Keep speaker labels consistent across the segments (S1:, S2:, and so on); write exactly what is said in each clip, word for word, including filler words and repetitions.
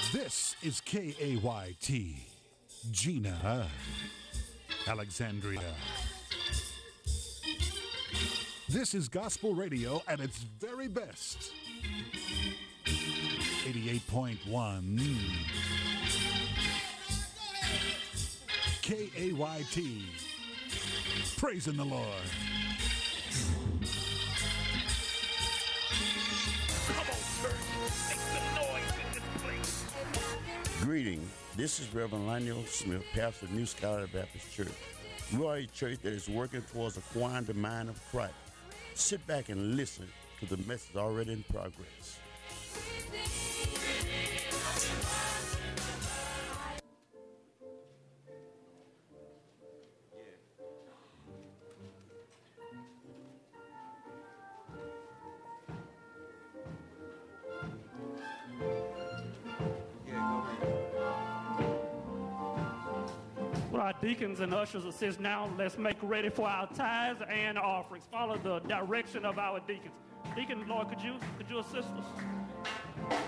S1: This is K A Y T, Gina, Alexandria. This is gospel radio at its very best. eighty-eight point one K A Y T, praising the Lord.
S2: Come on, church, make some noise in this place.
S3: Greeting, this is Reverend Lionel Smith, pastor of New Scholar Baptist Church. We are a church that is working towards acquiring the mind of Christ. Sit back and listen to the message already in progress.
S4: Well, our deacons and ushers assist now. Let's make ready for our tithes and offerings. Follow the direction of our deacons. Deacon, Lord, could you could you assist us?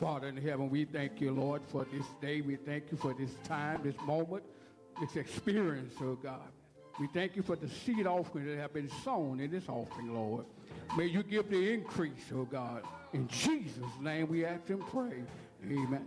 S5: Father in heaven, we thank you, Lord, for this day. We thank you for this time, this moment, this experience, oh God. We thank you for the seed offering that have been sown in this offering, Lord. May you give the increase, oh God. In Jesus' name we ask and pray. Amen.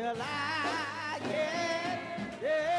S6: alive. Yeah, yeah.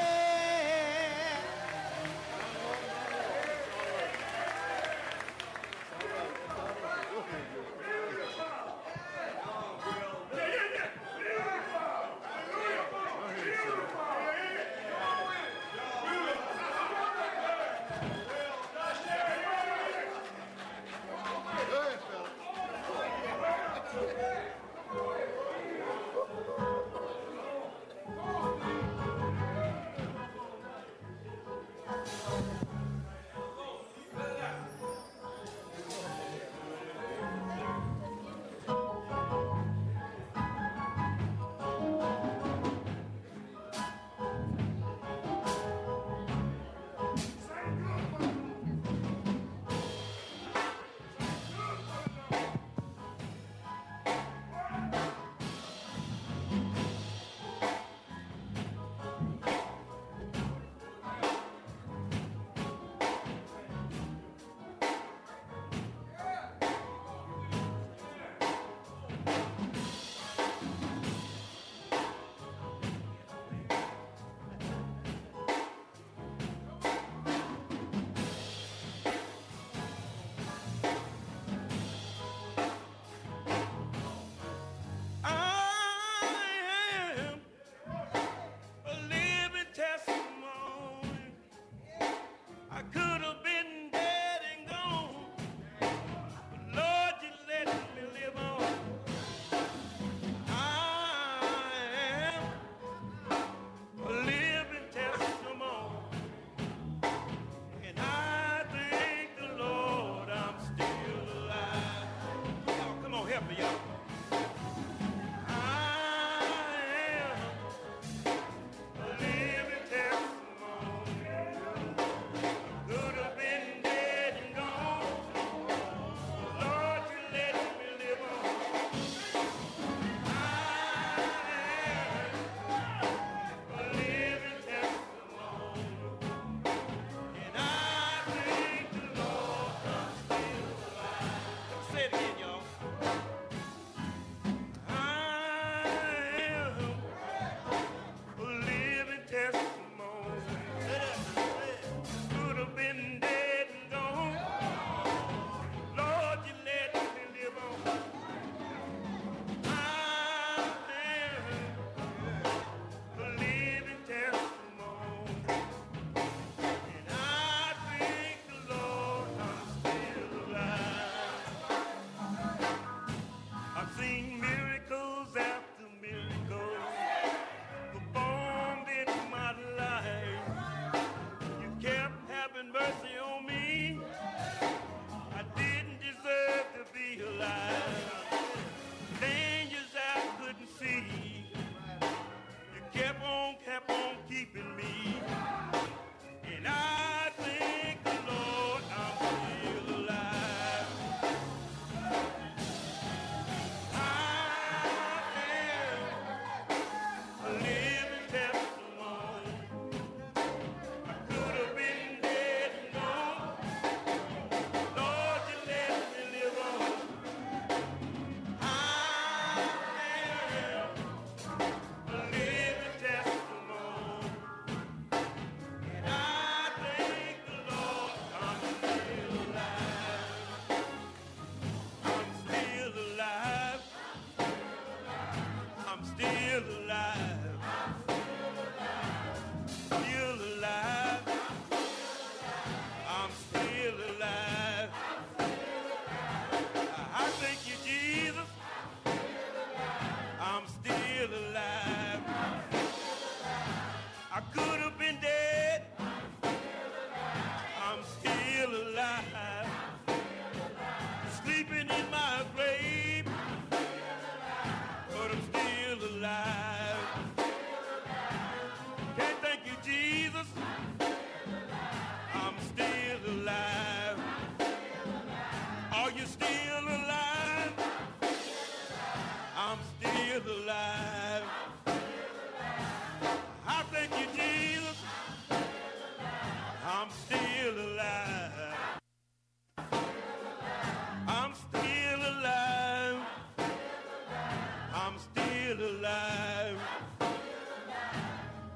S7: still alive.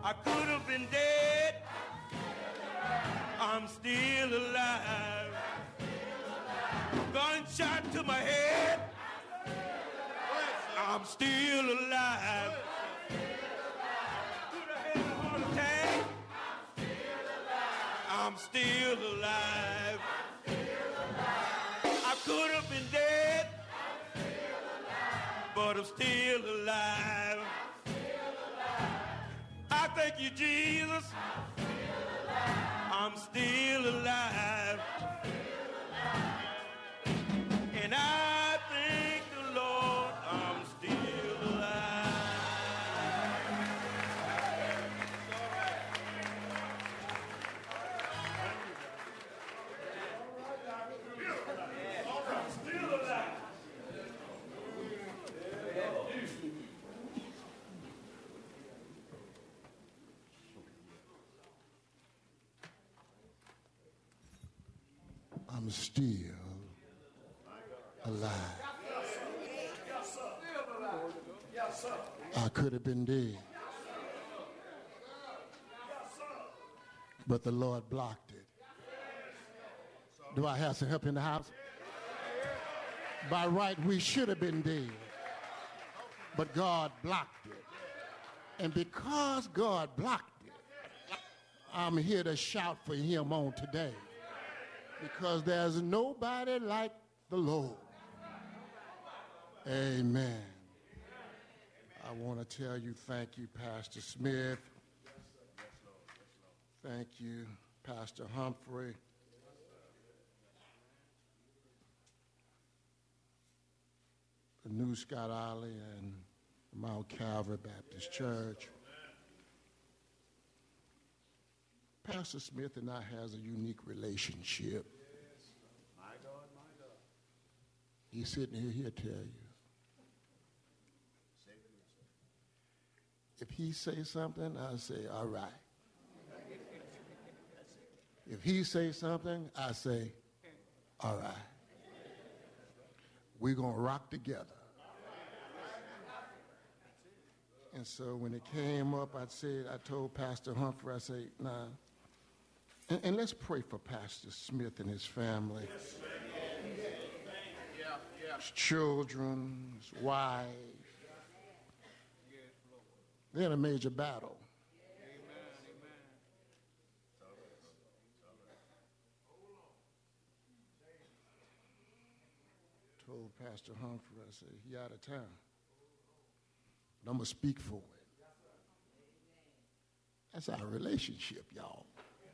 S6: I could have been dead. I'm still alive. Gunshot to my head. I'm still alive. Could have had a heart attack. I'm still alive. I could have been dead, but I'm still alive. I thank you, Jesus. I'm still alive. And I thank the Lord I'm still alive. I'm still alive.
S7: I'm still alive. I could have been dead, but the Lord blocked it. Do I have some help in the house? By right, we should have been dead, but God blocked it. And because God blocked it, I'm here to shout for him on today, because there's nobody like the Lord. Amen. I want to tell you thank you, Pastor Smith. Thank you, Pastor Humphrey. The New Scott Alley and Mount Calvary Baptist Church. Pastor Smith and I has a unique relationship. He's sitting here, he'll tell you. If he say something, I say, all right. If he say something, I say, all right. We're going to rock together. And so when it came up, I said, I told Pastor Humphrey, I said, nah. And, and let's pray for Pastor Smith and his family. His children, his wife. They're in a major battle. Told Pastor Humphrey, I said, he out of town. But I'm going to speak for it. That's our relationship, y'all.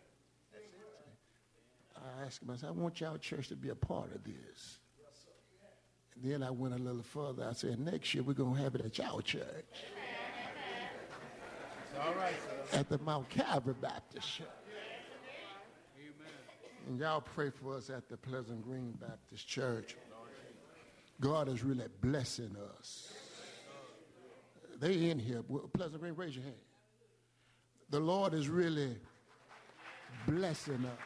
S7: I asked him, I said, I want y'all church to be a part of this. And then I went a little further. I said, next year we're going to have it at y'all church. All right, sir. At the Mount Calvary Baptist Church. Amen. And y'all pray for us at the Pleasant Green Baptist Church. God is really blessing us. They in here. Pleasant Green, raise your hand. The Lord is really blessing us.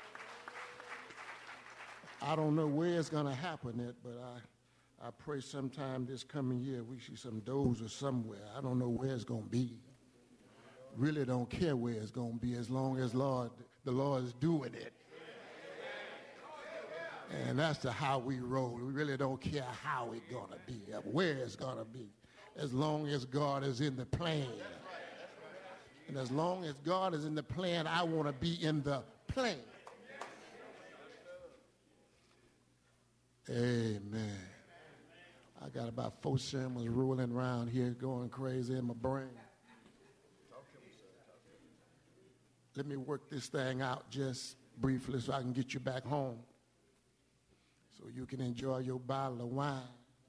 S7: I don't know where it's going to happen at, but I, I pray sometime this coming year we see some doors or somewhere. I don't know where it's going to be. Really don't care where it's going to be as long as Lord, the Lord is doing it. And that's the how we roll. We really don't care how it's going to be, where it's going to be, as long as God is in the plan. And as long as God is in the plan, I want to be in the plan. Amen. I got about four sermons rolling around here going crazy in my brain. Let me work this thing out just briefly so I can get you back home so you can enjoy your bottle of wine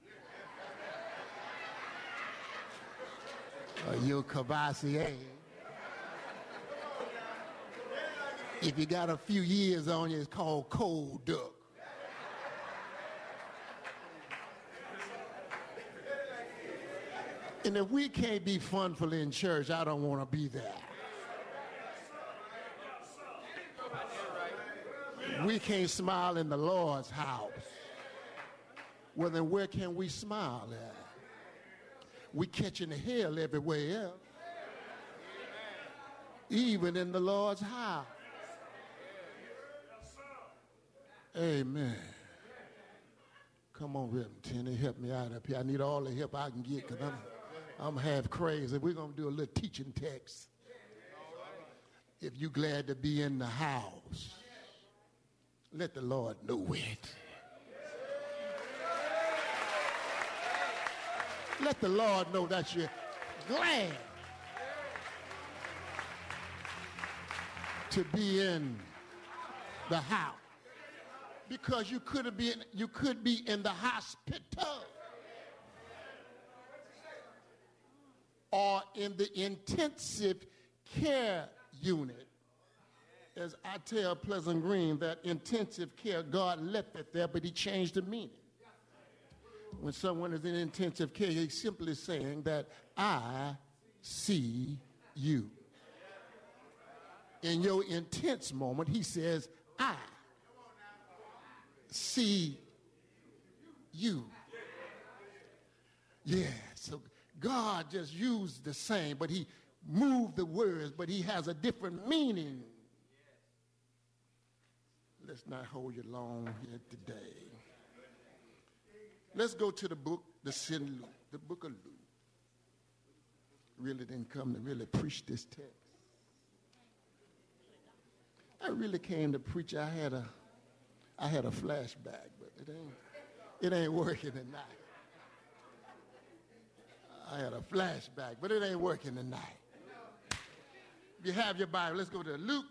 S7: or your Cavassier. If you got a few years on you, it's called Cold Duck. And if we can't be funful in church, I don't want to be there. We can't smile in the Lord's house. Well, then where can we smile at? We catching the hell everywhere else. even in the Lord's house. Amen. Come on, Reverend Tenny, help me out up here. I need all the help I can get because I'm, I'm half crazy. We're going to do a little teaching text. If you're glad to be in the house, let the Lord know it. Let the Lord know that you're glad to be in the house. Because you could be in, you could be in the hospital or in the intensive care unit. As I tell Pleasant Green, that intensive care, God left it there, but he changed the meaning. When someone is in intensive care, he's simply saying that I see you. In your intense moment, he says, I see you. Yeah, so God just used the same, but he moved the words, but he has a different meaning. Let's not hold you long here today. Let's go to the book, the Saint Luke, the book of Luke. Really didn't come to really preach this text. I really came to preach. I had a I had a flashback, but it ain't, it ain't working tonight. I had a flashback, but it ain't working tonight. If you have your Bible, let's go to Luke,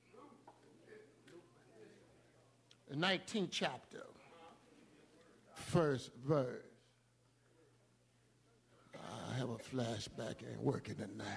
S7: the nineteenth chapter, first verse. I have a flashback, ain't working tonight.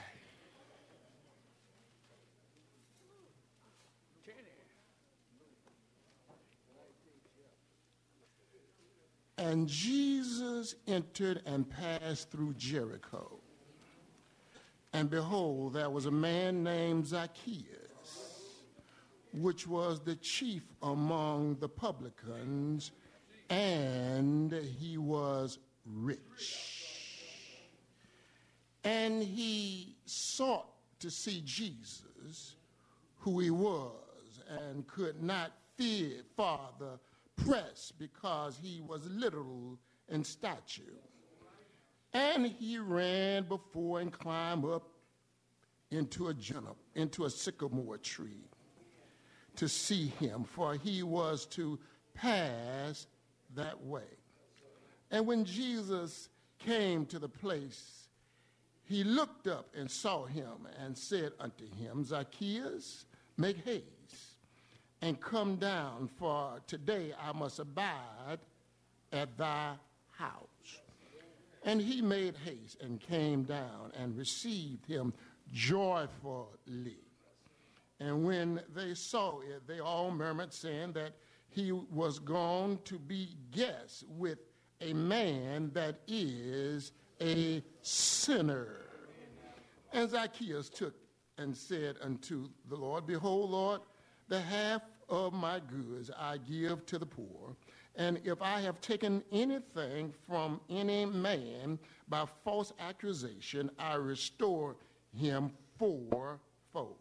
S7: And Jesus entered and passed through Jericho. And behold, there was a man named Zacchaeus, which was the chief among the publicans, and he was rich. And he sought to see Jesus, who he was, and could not fear farther press because he was literal in stature. And he ran before and climbed up into a juniper, into a sycamore tree to see him, for he was to pass that way. And when Jesus came to the place, he looked up and saw him and said unto him, Zacchaeus, make haste and come down, for today I must abide at thy house. And he made haste and came down and received him joyfully. And when they saw it, they all murmured, saying that he was gone to be guest with a man that is a sinner. And Zacchaeus took and said unto the Lord, Behold, Lord, the half of my goods I give to the poor, and if I have taken anything from any man by false accusation, I restore him fourfold.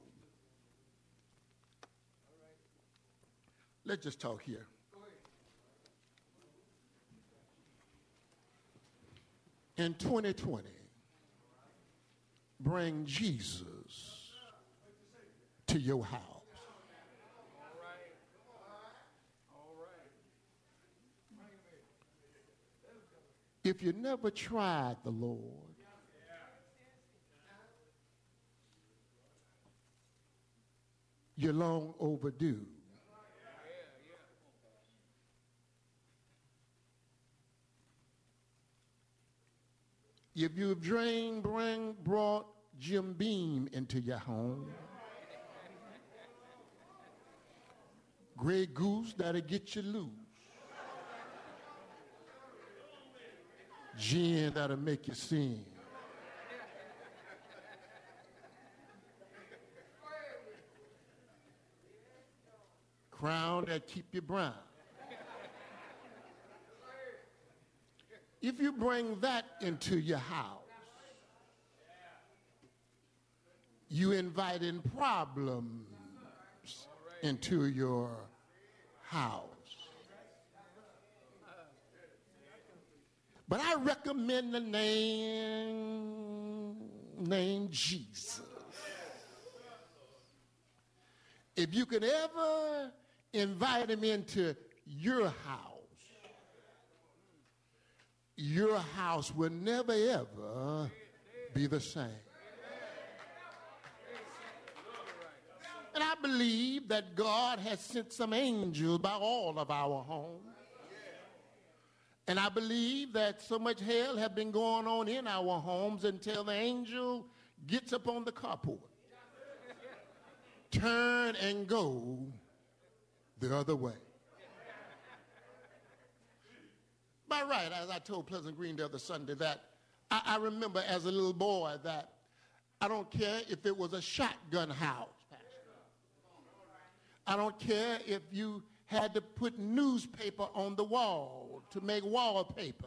S7: Let's just talk here. In twenty twenty, bring Jesus to your house. If you never tried the Lord, you're long overdue. If you've drained, bring, brought Jim Beam into your home, Grey Goose, that'll get you loose. Gin, that'll make you sing. Crown, that keep you brown. If you bring that into your house, you inviting problems into your house. But I recommend the name, name Jesus. If you could ever invite him into your house, your house will never ever be the same. And I believe that God has sent some angels by all of our homes. And I believe that so much hell has been going on in our homes until the angel gets up on the carport, turn and go the other way. By right, as I told Pleasant Green the other Sunday, that I, I remember as a little boy that I don't care if it was a shotgun house, Pastor. I don't care if you had to put newspaper on the wall to make wallpaper.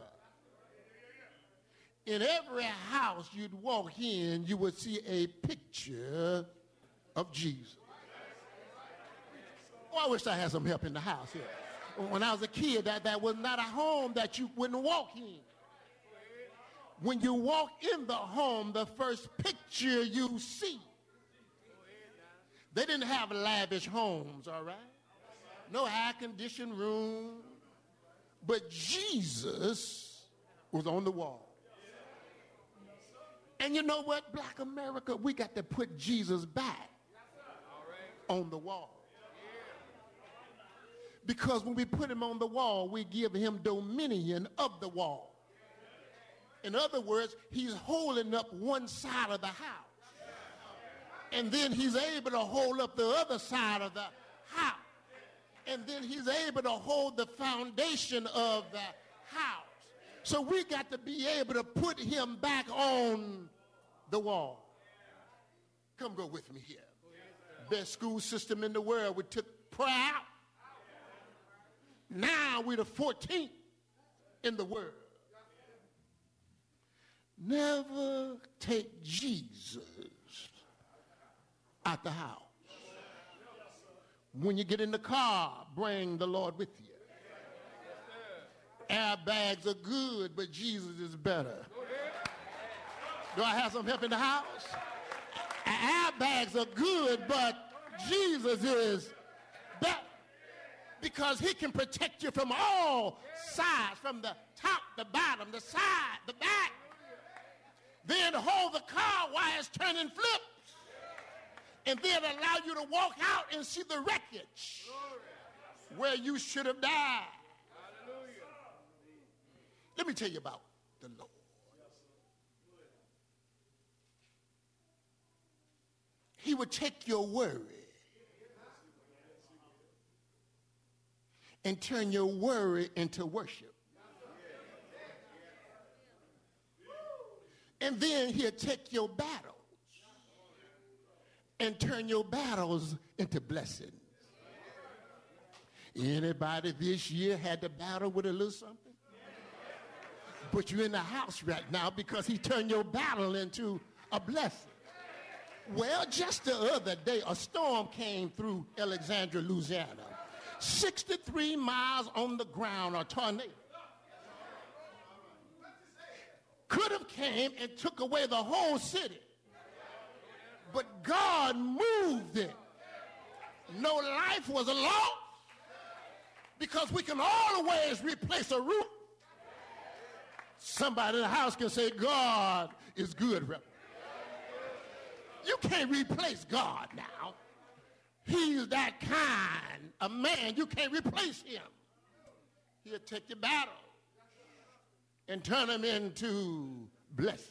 S7: In every house you'd walk in, you would see a picture of Jesus. Oh, I wish I had some help in the house here. When I was a kid, that, that was not a home that you wouldn't walk in. When you walk in the home, the first picture you see. They didn't have lavish homes, all right? No air-conditioned room. But Jesus was on the wall. And you know what, Black America, we got to put Jesus back on the wall. Because when we put him on the wall, we give him dominion of the wall. In other words, he's holding up one side of the house. And then he's able to hold up the other side of the house. And then he's able to hold the foundation of the house. So we got to be able to put him back on the wall. Come go with me here. Best school system in the world. We took prayer out. Now we're the fourteenth in the world. Never take Jesus out the house. When you get in the car, bring the Lord with you. Airbags are good, but Jesus is better. Do I have some help in the house? Airbags are good, but Jesus is better. Because he can protect you from all sides, from the top, the bottom, the side, the back. Then hold the car while it's turning flips. And then allow you to walk out and see the wreckage where you should have died. Let me tell you about the Lord. He would take your worry and turn your worry into worship. And then he'll take your battles and turn your battles into blessings. Anybody this year had to battle with a little something? But you're in the house right now because he turned your battle into a blessing. Well, just the other day, a storm came through Alexandria, Louisiana. sixty-three miles on the ground, a tornado. Could have came and took away the whole city. But God moved it. No life was lost because we can always replace a roof. Somebody in the house can say, God is good, Reverend. You can't replace God now. He's that kind of man. You can't replace him. He'll take your battle and turn them into blessings.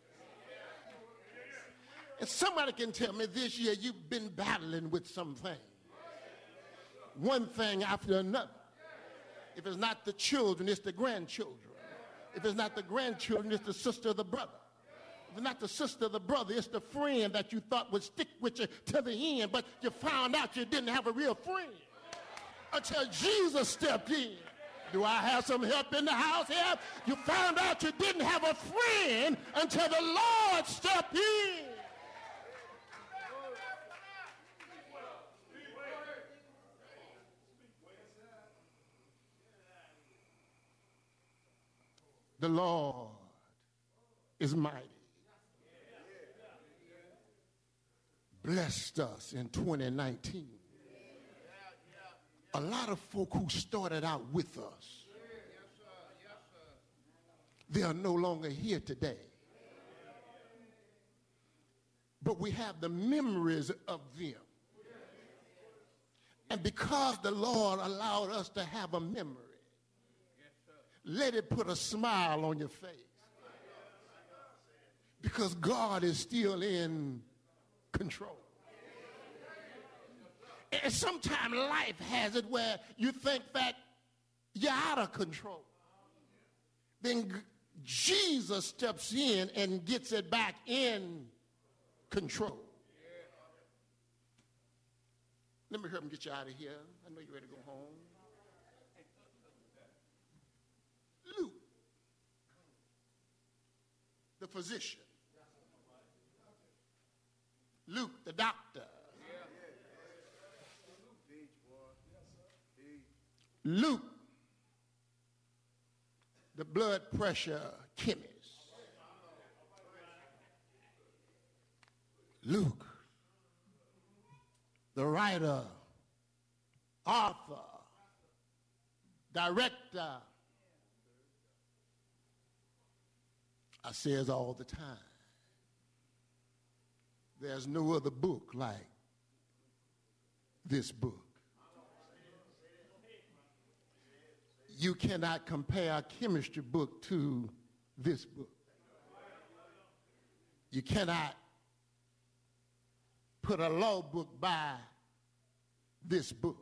S7: And somebody can tell me this year you've been battling with something. One thing after another. If it's not the children, it's the grandchildren. If it's not the grandchildren, it's the sister or the brother. If it's not the sister or the brother, it's the friend that you thought would stick with you to the end, but you found out you didn't have a real friend until Jesus stepped in. Do I have some help in the house here? You found out you didn't have a friend until the Lord stepped in. The Lord is mighty. Blessed us in twenty nineteen. A lot of folk who started out with us, they are no longer here today. But we have the memories of them. And because the Lord allowed us to have a memory, let it put a smile on your face. Because God is still in control. And sometimes life has it where you think that you're out of control. Then Jesus steps in and gets it back in control. Let me help him get you out of here. I know you're ready to go home. Luke, the physician. Luke, the doctor. Luke, the blood pressure chemist. Luke, the writer, author, director. I says all the time, there's no other book like this book. You cannot compare a chemistry book to this book. You cannot put a law book by this book.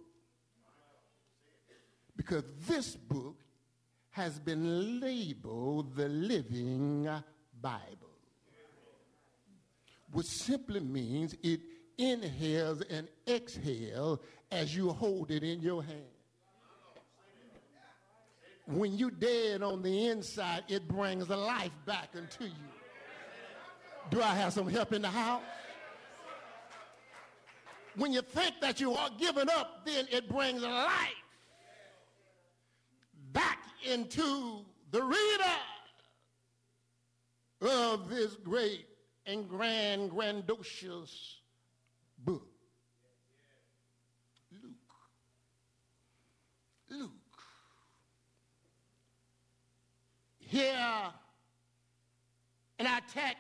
S7: Because this book has been labeled the Living Bible, which simply means it inhales and exhales as you hold it in your hand. When you're dead on the inside, it brings the life back into you. Do I have some help in the house? When you think that you are giving up, then it brings life back into the reader of this great and grand, grandiose book. Luke. Luke. Here in our text,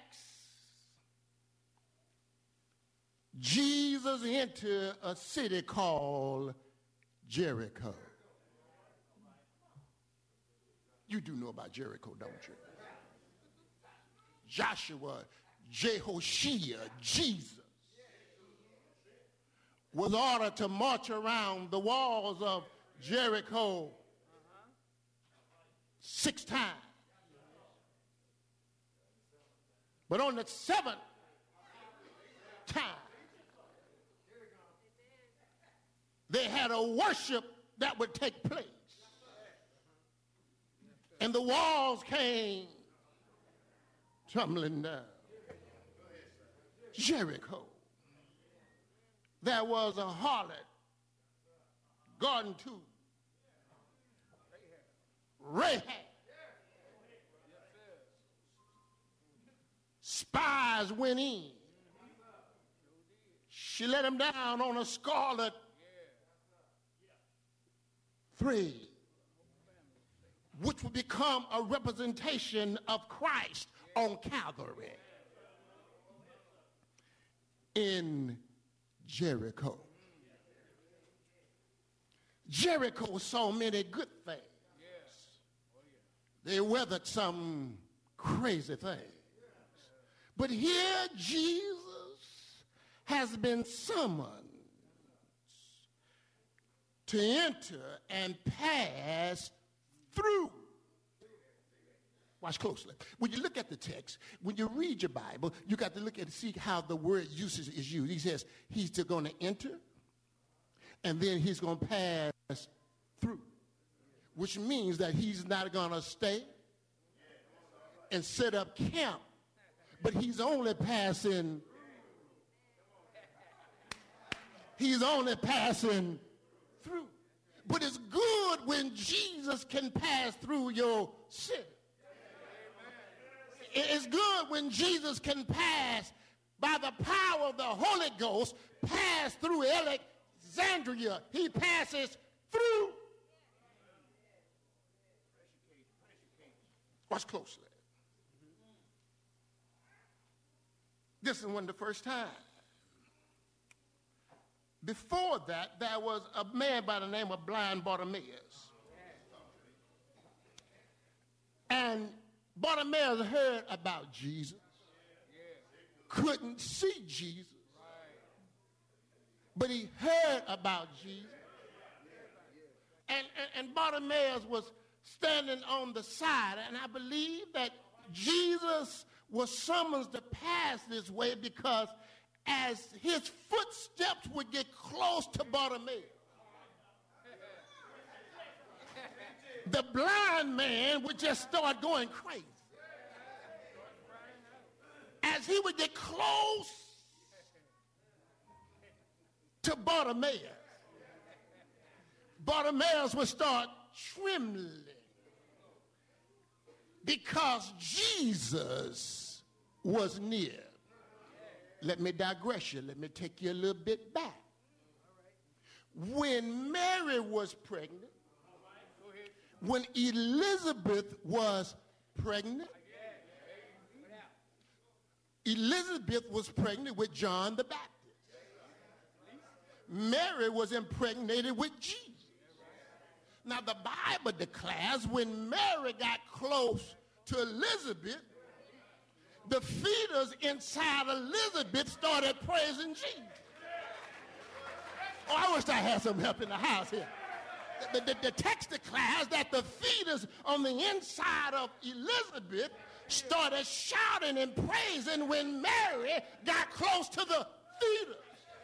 S7: Jesus entered a city called Jericho. You do know about Jericho, don't you? Joshua, Jehoshua, Jesus was ordered to march around the walls of Jericho six times. But on the seventh time, they had a worship that would take place. And the walls came tumbling down. Jericho. There was a harlot gone to Rahab. Spies went in. She let him down on a scarlet thread, which would become a representation of Christ on Calvary in Jericho. Jericho saw many good things. They weathered some crazy things. But here Jesus has been summoned to enter and pass through. Watch closely. When you look at the text, when you read your Bible, you got to look at see how the word usage is used. He says he's going to enter, and then he's going to pass through, which means that he's not going to stay and set up camp, but he's only passing. He's only passing through. But it's good when Jesus can pass through your city. it's good when Jesus can pass by the power of the Holy Ghost, pass through Alexandria. He passes through. Watch closely. This wasn't the first time. Before that, there was a man by the name of blind Bartimaeus. And Bartimaeus heard about Jesus, couldn't see Jesus, but he heard about Jesus. And, and, and Bartimaeus was standing on the side, and I believe that Jesus was summoned to pass this way because as his footsteps would get close to Bartimaeus, the blind man would just start going crazy. As he would get close to Bartimaeus, Bartimaeus would start trembling because Jesus was near. Let me digress you. Let me take you a little bit back. When Mary was pregnant, when Elizabeth was pregnant, Elizabeth was pregnant with John the Baptist. Mary was impregnated with Jesus. Now the Bible declares when Mary got close to Elizabeth, the fetus inside Elizabeth started praising Jesus. Oh, I wish I had some help in the house here. The, the, the text declares that the fetus on the inside of Elizabeth started shouting and praising when Mary got close to the fetus.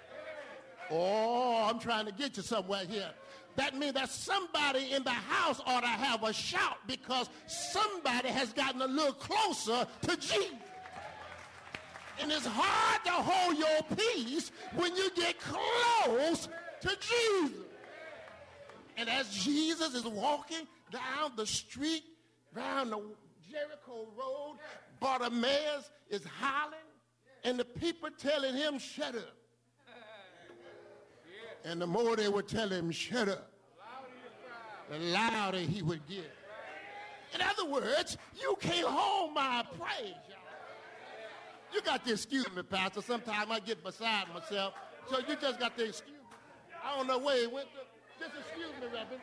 S7: Oh, I'm trying to get you somewhere here. That means that somebody in the house ought to have a shout because somebody has gotten a little closer to Jesus. And it's hard to hold your peace when you get close to Jesus. And as Jesus is walking down the street, down the Jericho Road, Bartimaeus is hollering, and the people telling him, shut up. And the more they would tell him, shut up, the louder he would get. In other words, you can't hold my praise, y'all. You got to excuse me, Pastor. Sometimes I get beside myself, so you just got to excuse me. I don't know where he went to. Just excuse me, Reverend.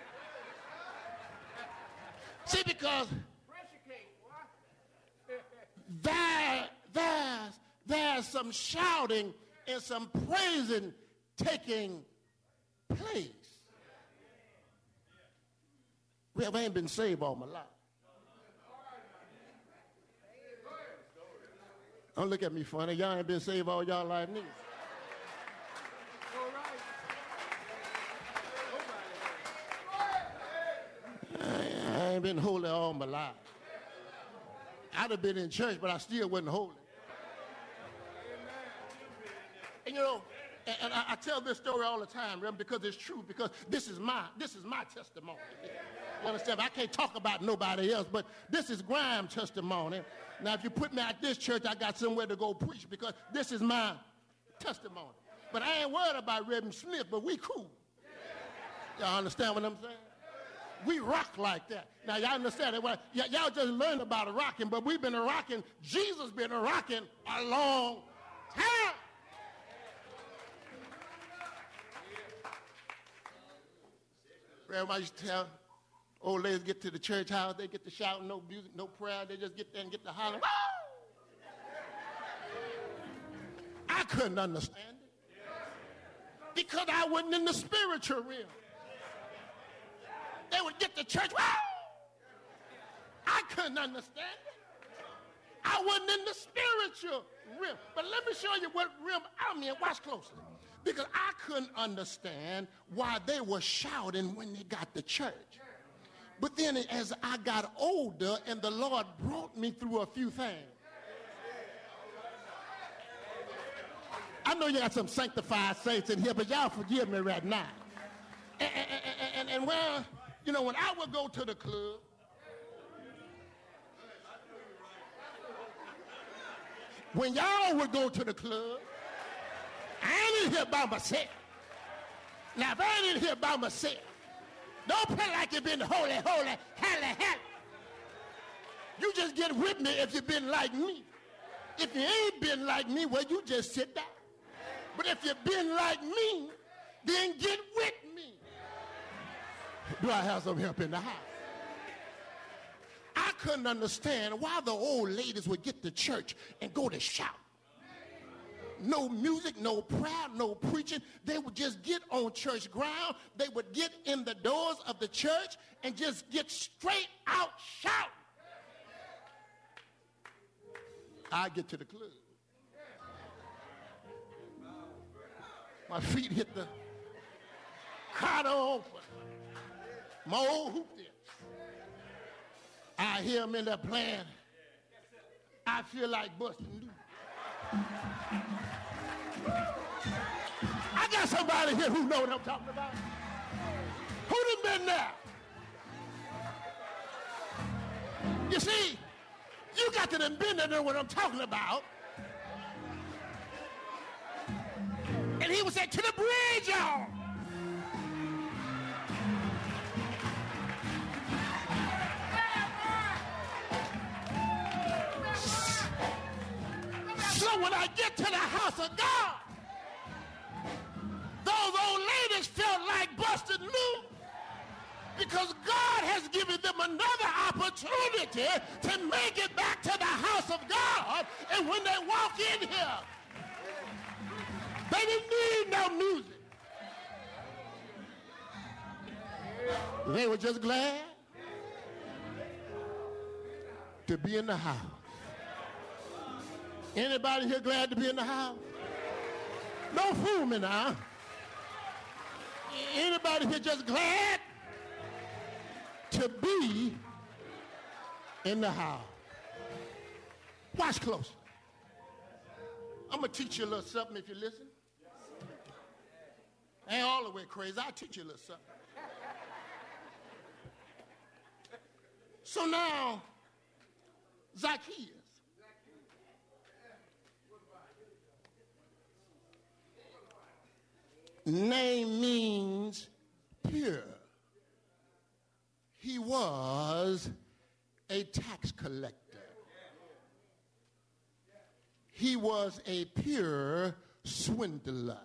S7: See, because there, there's, there's some shouting and some praising taking place. Well, I ain't been saved all my life. Don't look at me funny. Y'all ain't been saved all y'all life neither. I ain't been holy all my life. I'd have been in church, but I still wasn't holy. And you know, and, and I, I tell this story all the time, Reverend, because it's true, because this is my this is my testimony. You understand? I can't talk about nobody else, but this is Grime's testimony. Now, if you put me at this church, I got somewhere to go preach because this is my testimony. But I ain't worried about Reverend Smith, but we cool. Y'all understand what I'm saying? We rock like that. Now, y'all understand it? Well, y- y'all just learned about a rocking, but we've been a rocking. Jesus been a rocking a long time. Everybody used to tell old ladies get to the church house, they get to shouting, no music, no prayer, they just get there and get to hollering. I couldn't understand it because I wasn't in the spiritual realm. They would get to church. Whoa! I couldn't understand it. I wasn't in the spiritual realm. But let me show you what realm I'm in. Watch closely. Because I couldn't understand why they were shouting when they got to church. But then as I got older and the Lord brought me through a few things. I know you got some sanctified saints in here, but y'all forgive me right now. And, and, and, and well, you know, when I would go to the club, When y'all would go to the club, I ain't in here by myself. Now, if I ain't in here by myself, don't play like you've been holy, holy, halle, halle. You just get with me if you've been like me. If you ain't been like me, well, you just sit down. But if you've been like me, then get with me. Do I have some help in the house? I couldn't understand why the old ladies would get to church and go to shout. No music, no prayer, no preaching. They would just get on church ground. They would get in the doors of the church and just get straight out shout. I get to the club. My feet hit the car open. My old hoop there. I hear them in there playing. I feel like busting loose. I got somebody here who know what I'm talking about. Who done been there? You see, you got to done been there know what I'm talking about. And he would say, to the bridge, y'all. So when I get to the house of God, those old ladies felt like busted loose because God has given them another opportunity to make it back to the house of God. And when they walk in here, they didn't need no music. They were just glad to be in the house. Anybody here glad to be in the house? Don't fool me now. Anybody here just glad to be in the house? Watch close. I'm going to teach you a little something if you listen. Ain't all the way crazy. I'll teach you a little something. So now, Zacchaeus. Name means pure. He was a tax collector. He was a pure swindler.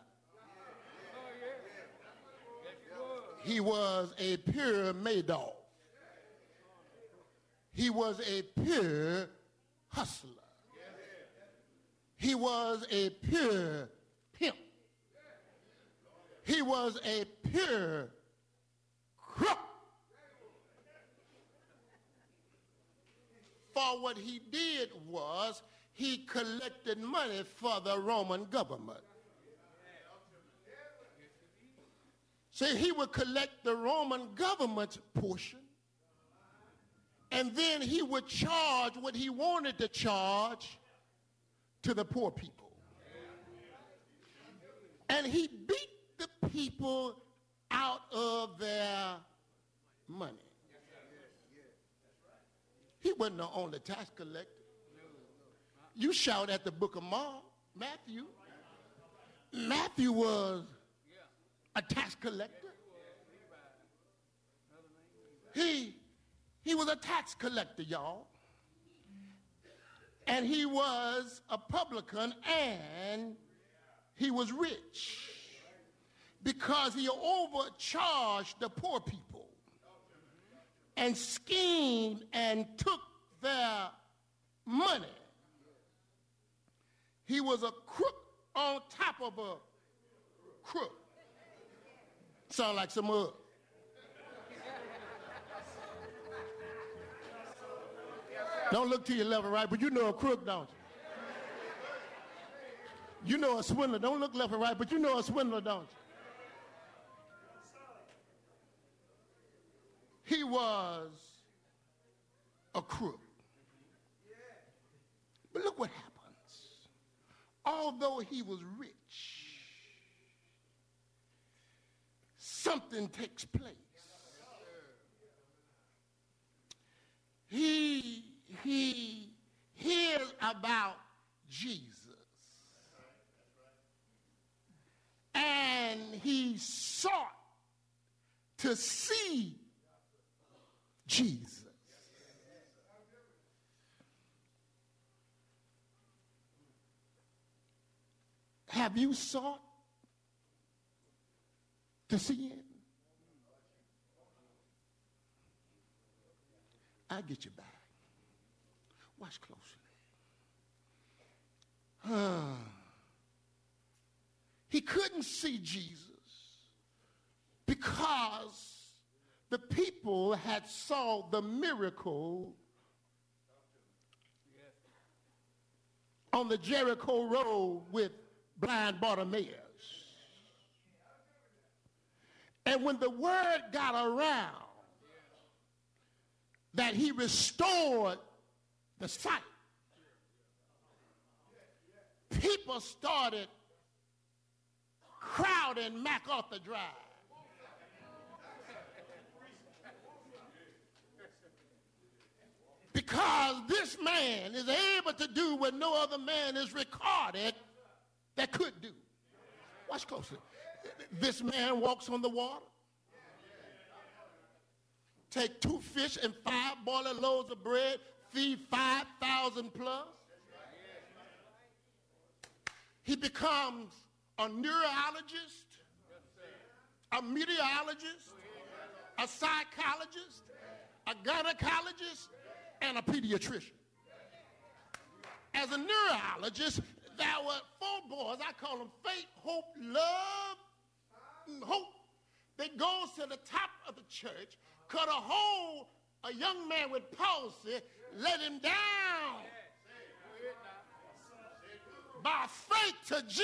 S7: He was a pure Madoff. He was a pure hustler. He was a pure pimp. He was a pure crook. For what he did was he collected money for the Roman government. See, he would collect the Roman government's portion, and then he would charge what he wanted to charge to the poor people. And he beat the people out of their money. He wasn't the only tax collector. You shout at the book of Mark, Matthew. Matthew was a tax collector. He, he was a tax collector, y'all. And he was a publican, and he was rich because he overcharged the poor people and schemed and took their money. He was a crook on top of a crook. Sound like some mud. Don't look to your left and right, but you know a crook, don't you? You know a swindler. Don't look left and right, but you know a swindler, don't you? He was a crook. But look what happens. Although he was rich, something takes place. He, he hears about Jesus. sought to see Jesus. Have you sought to see him? I'll get you back. Watch closely. Uh, he couldn't see Jesus because the people had saw the miracle on the Jericho road with blind Bartimaeus. And when the word got around that he restored the sight, people started crowding MacArthur Drive. Because this man is able to do what no other man is recorded that could do. Watch closely. This man walks on the water. Take two fish and five boiling loaves of bread, feed five thousand plus. He becomes a neurologist, a meteorologist, a psychologist, a gynecologist, and a pediatrician. As a neurologist, there were four boys, I call them faith, hope, love, hope. They goes to the top of the church, cut a hole, a young man with palsy, let him down by faith to Jesus.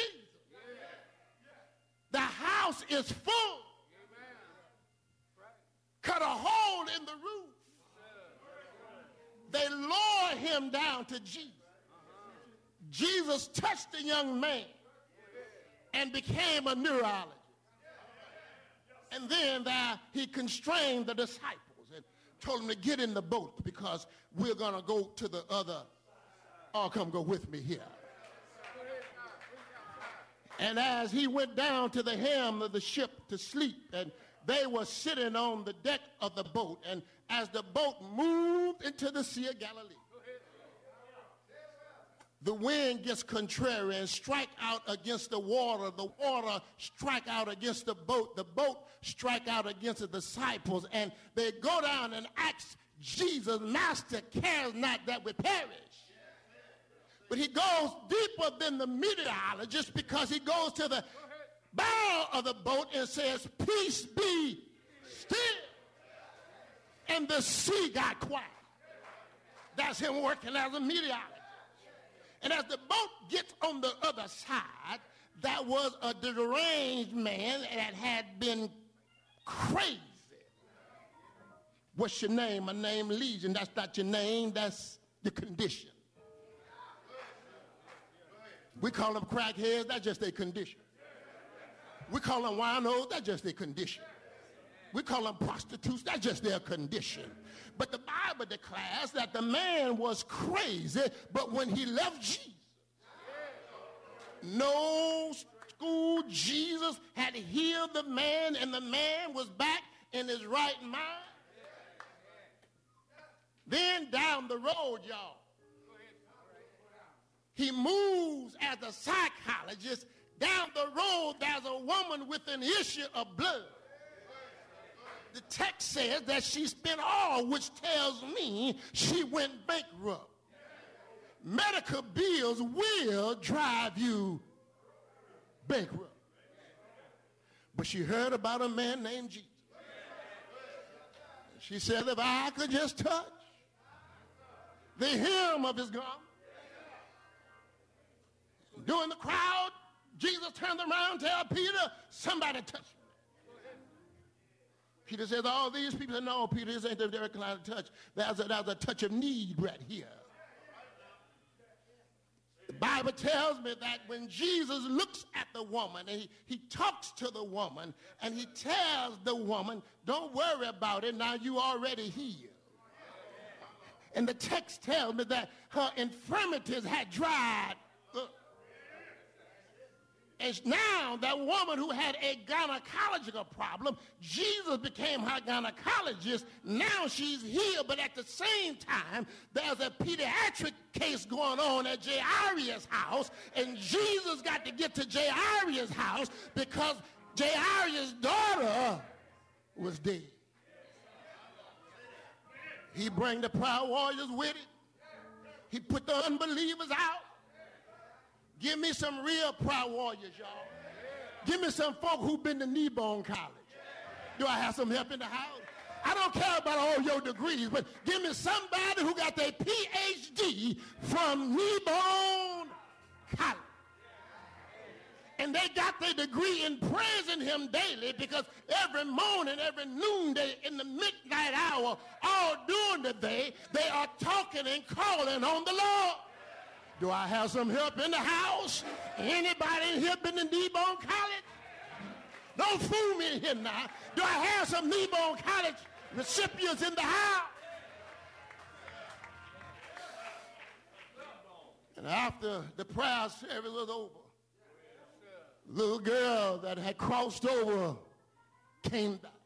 S7: The house is full. Cut a hole in the roof. They lower him down to Jesus. Jesus touched the young man and became a neurologist. And then there, he constrained the disciples and told them to get in the boat because we're going to go to the other. Oh, come go with me here. And as he went down to the helm of the ship to sleep, and they were sitting on the deck of the boat, and as the boat moved into the Sea of Galilee, the wind gets contrary and strike out against the water. The water strike out against the boat. The boat strike out against the disciples. And they go down and ask Jesus, Master, cares not that we perish. But he goes deeper than the meteorologist because he goes to the bow of the boat and says, peace be still. And the sea got quiet. That's him working as a meteorologist. And as the boat gets on the other side, that was a deranged man that had been crazy. What's your name? My name Legion. That's not your name. That's the condition. We call them crackheads. That's just their condition. We call them winos. That's just their condition. We call them prostitutes. That's just their condition. But the Bible declares that the man was crazy, but when he left Jesus, no school, Jesus had healed the man, and the man was back in his right mind. Then down the road, y'all, he moves as a psychologist. Down the road, there's a woman with an issue of blood. The text says that she spent all, which tells me she went bankrupt. Medical bills will drive you bankrupt. But she heard about a man named Jesus. She said, if I could just touch the hem of his garment. During the crowd, Jesus turned around and told Peter, somebody touch me. Peter says, all these people say, no, Peter, this ain't the direct kind of touch. There's a, there's a touch of need right here. The Bible tells me that when Jesus looks at the woman and he, he talks to the woman and he tells the woman, don't worry about it, now you already healed. And the text tells me that her infirmities had dried up. And now that woman who had a gynecological problem, Jesus became her gynecologist. Now she's healed, but at the same time, there's a pediatric case going on at Jairus' house, and Jesus got to get to Jairus' house because Jairus' daughter was dead. He bring the prayer warriors with it. He put the unbelievers out. Give me some real prayer warriors, y'all. Give me some folk who've been to Kneebone College. Do I have some help in the house? I don't care about all your degrees, but give me somebody who got their P H D from Kneebone College. And they got their degree in praising him daily, because every morning, every noonday, in the midnight hour, all during the day, they are talking and calling on the Lord. Do I have some help in the house? Anybody in here been to Kneebone College? Don't fool me in here now. Do I have some Kneebone College recipients in the house? And after the prayer service was over, little girl that had crossed over came back.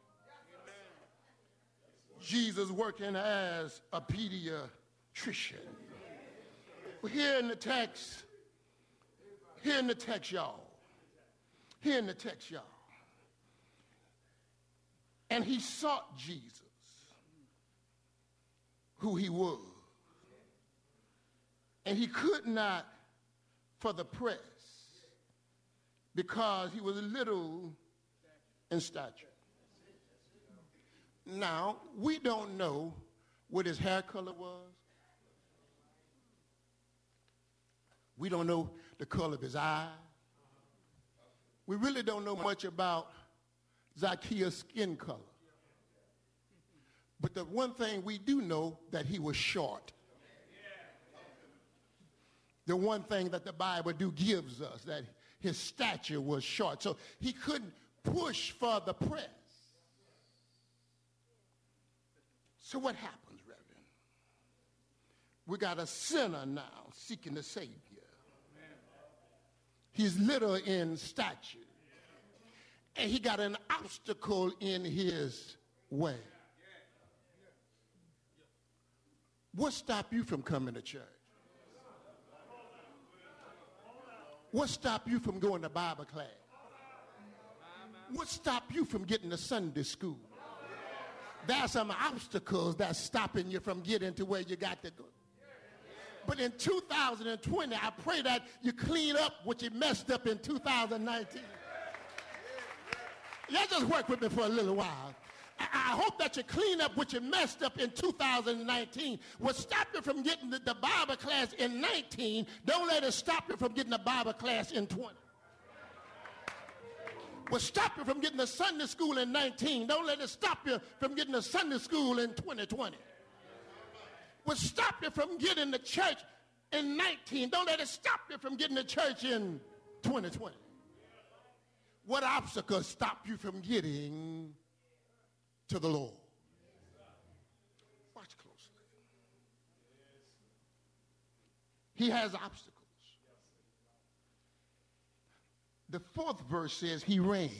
S7: Jesus working as a pediatrician. Well, here in the text, here in the text, y'all. Here in the text, y'all. And he sought Jesus, who he was. And he could not for the press, because he was little in stature. Now, we don't know what his hair color was. We don't know the color of his eye. We really don't know much about Zacchaeus' skin color. But the one thing we do know, that he was short. The one thing that the Bible do gives us, that his stature was short. So he couldn't push for the press. So what happens, Reverend? We got a sinner now seeking the Savior. He's little in stature. And he got an obstacle in his way. What stopped you from coming to church? What stopped you from going to Bible class? What stopped you from getting to Sunday school? There's some obstacles that's stopping you from getting to where you got to go. But in two thousand twenty, I pray that you clean up what you messed up in two thousand nineteen. Y'all just work with me for a little while. I, I hope that you clean up what you messed up in two thousand nineteen. What stopped you from getting the, the Bible class in nineteen, don't let it stop you from getting a Bible class in twenty. What stopped you from getting a Sunday school in nineteen, don't let it stop you from getting a Sunday school in twenty twenty. What stopped you from getting to church in nineteen, don't let it stop you from getting to church in twenty twenty. What obstacles stop you from getting to the Lord? Watch closely. He has obstacles. The fourth verse says he ran.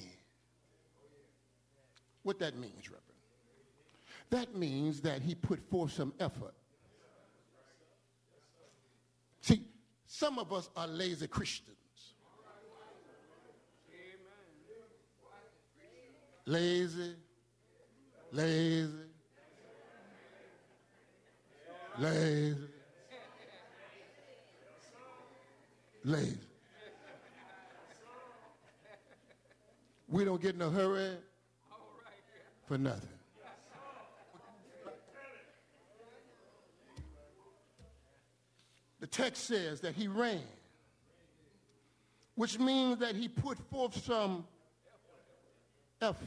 S7: What that means, Reverend? That means that he put forth some effort. See, some of us are lazy Christians. Lazy, lazy, lazy, lazy. We don't get in a hurry for nothing. The text says that he ran, which means that he put forth some effort.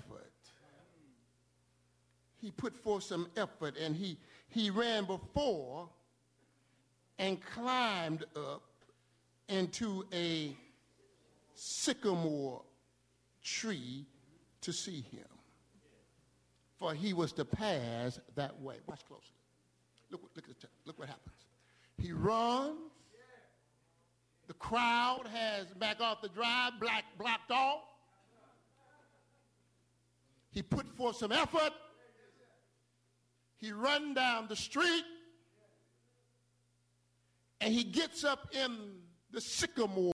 S7: He put forth some effort, and he, he ran before and climbed up into a sycamore tree to see him, for he was to pass that way. Watch closely. Look, look, at the, look what happens. He runs. The The crowd has MacArthur Drive black blocked off. He put forth some effort. He run down the street, and he gets up in the sycamore